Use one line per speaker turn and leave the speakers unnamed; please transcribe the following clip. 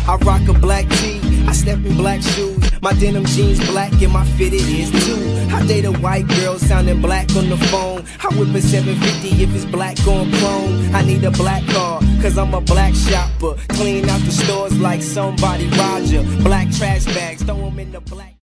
I rock a black tee, I step in black shoes. My denim jeans black and my fitted is too. I date a white girl sounding black on the phone. I whip a 750 if it's black on chrome. I need a black car, cause I'm a black shopper. Clean out the stores like somebody Roger. Black trash bags, throw them in the black